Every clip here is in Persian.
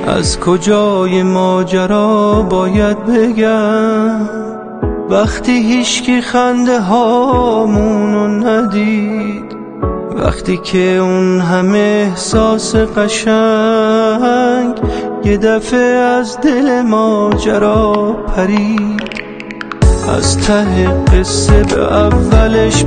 از کجای ماجرا باید بگم وقتی هیچکی خنده هامونو ندید، وقتی که اون همه احساس قشنگ یه دفعه از دل ماجرا پرید. از ته قصه به اولش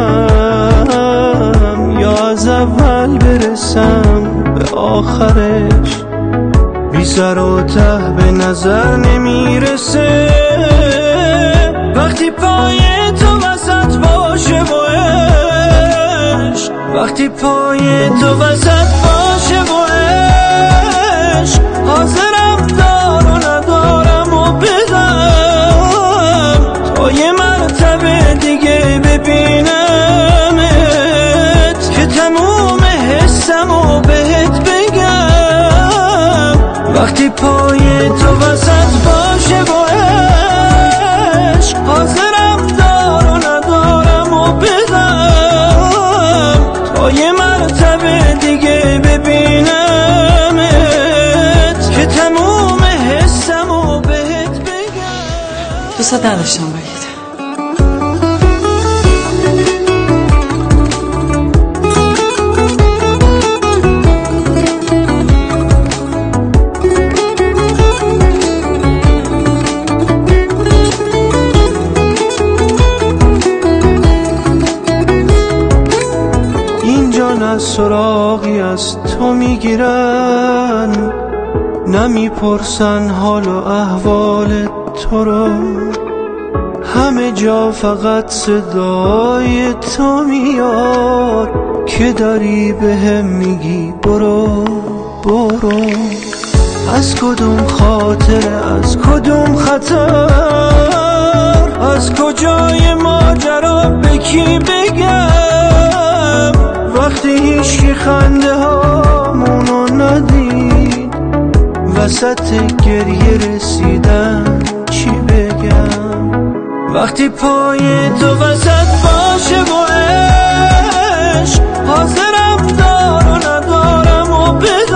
برم یا از اول برسم به آخرش، بی سر و ته به نظر نمیرسه. وقتی پای تو وسط باشه و عشق، وقتی پای تو وسط باشه و عشق، حاضرم دار و ندارم و بدم تا یه مرتبه دیگه ببینمت که تموم حسم و بهت بگم. وقتی پای تو وسط باشه و عشق، حاضرم دار و ندارم و بدم تا یه مرتبه دیگه ببینمت که تموم حسم و بهت بگم. دوست نداشتم بگید. نه سراغی از تو میگیرن، نمیپرسن حال و احوال تو رو، همه جا فقط صدای تو میاد که داری بهم میگی برو برو. از کدوم خاطره، از کدوم خطر، از کجای ماجرا به کی بگم وقتی هیچکی خنده هامونو ندید، وسط گریه رسیدن چی بگم. وقتی پای تو وسط باشه و عشق، حاضرم دار و ندارم و بدم